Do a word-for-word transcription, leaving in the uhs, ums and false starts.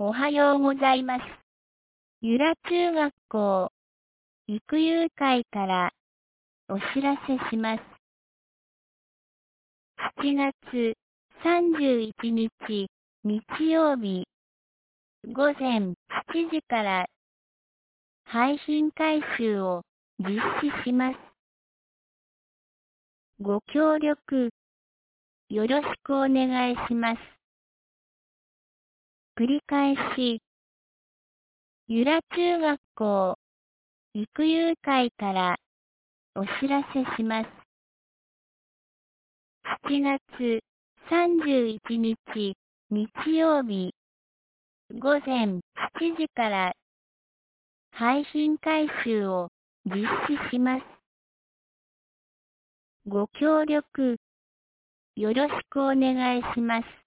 おはようございます。由良中学校育遊会からお知らせします。しちがつさんじゅういちにち日曜日ごぜんしちじから配信回収を実施します。ご協力よろしくお願いします。繰り返し、由良中学校育遊会からお知らせします。しちがつさんじゅういちにち日曜日ごぜんしちじから配信回収を実施します。ご協力よろしくお願いします。